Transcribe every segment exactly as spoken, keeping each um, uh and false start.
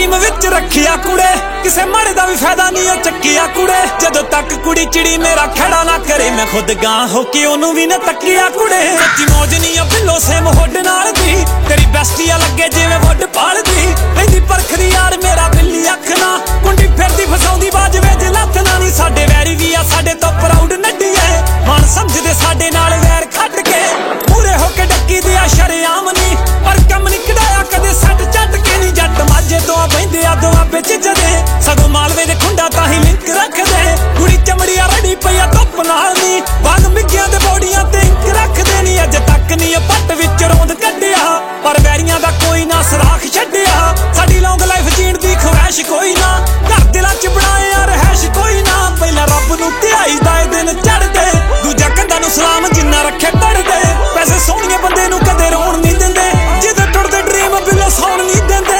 dream which रखिया कुड़े किसे माड़े दा भी फायदा नहीं चक्किया कुड़े जदों तक कुड़ी चिड़ी मेरा खड़ा ना करे मैं खुद गां हो के ओनू भी ना तकिया कुड़े सच्ची मौज नहीं बिल्लो सेम होड नाल दी तेरी बेस्टिया लगे जिवें वुड पाल दी लैंदी परखदी यार मेरा बिल्ली अख ना कुंडी फिरदी फसाउंदी बाजवे ज लथ ना नी साडे वैरी भी आ साडे तो प्राउड नड्डी ऐ मान समझदे साडे नाल वैर खट के पूरे होके डक्की दिया शरेआम नी पर कम नहीं कढाया कदे सट चट के नी जट माजे तो बहिंदे आ दुआबे च जदे सगों मालवे दे खुंडा ताही लिंक रखदे कुड़ी चमड़िया रड़ी पईया धुप नाल नी बाग मिग्गियां दे बौड़ियां ते इंक रखदे नी अज तक नी पट विच रौंद कड्डिया पर वैरियां दा कोई ना सराख छड्डिया साडी लौंग लाइफ जीण दी ख्वाहिश कोई ना घर दिलां च बनाए यार हैश कोई ना पहला रब नूं ध्याई दा दिन चढ़दे दूजा कंधां नूं सलाम जिन्ना रखे पढ़दे पैसे सोहणिए बंदे नूं कदे रोण नहीं दिंदे जिद्द टुरदे ड्रीम बिल्लो सौण नहीं दिंदे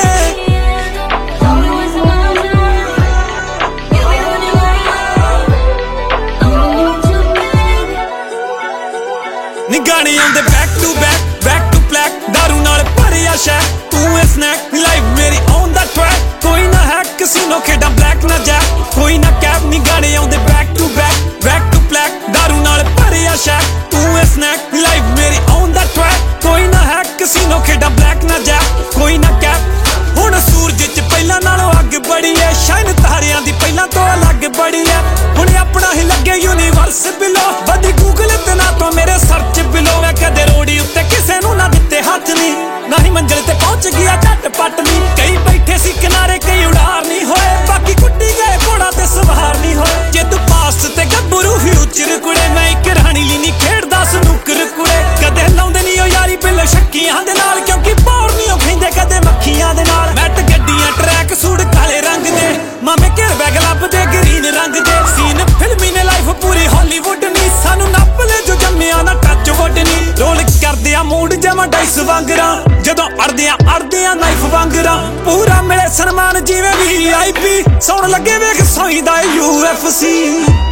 नी गाने आउंदे back to back back to black दारू नाल भरिया शैक तू ए स्नैक लाइफ मेरी ऑन द ट्रैक कोई ना है कैसीनो खेडा ब्लैक ना जैक कोई ना कैप नी गाने आउंदे back to back back to black दारू नाल भरिया शैक तू ए स्नैक लाइफ मेरी ऑन द ट्रैक कोई ना है कैसीनो खेडा ब्लैक ना जैक कोई ना कैप हुण सूरज च पहिलां नालों अग बड़ी है शाइन तारियां दी पहिलां तो अलग बड़ी है हुण अपना ही लगे यूनीवर्स बिलो बदी गूगल ते ना तो मेरे सर्च बिलो मैं कदे रोड़ी उत्ते किसे नूं ना दित्ते हथ नी ना ही मंजिल ते पहुंच गया झटपट नी कई बैठे सी किनारे कई उड़ार नहीं होए बाकी कुट्टी गए घोड़ा ते सवार नहीं होए जे तू पास्ट ते गब्बरू फ्यूचर कुड़े मैं एक रानी ली नी खेड़दा सनूकर कुड़े कदे लाउंदे नहीं ओ यारी बिल शक्कियां दे नाल क्योंकि बोर नहीं ओ खैंदे कदे मक्खियां दे नाल मैट गड्डियां ट्रैक सूट काले रंग दे मामे घेर बैग लभदे ग्रीन रंग दे सीन फिल्मी ने लाइफ पूरी हॉलीवुड नी सानू नप ले जो जम्मिया ना टच वुड नी रोल करदे आ मूड जमा डाइस वांगरा जदों अड़दे आ अड़दे आ नाइफ वांगरा पूरा मिले सन्मान जिवें वी आई पी सौण लगे वेख सोईदा यू एफ सी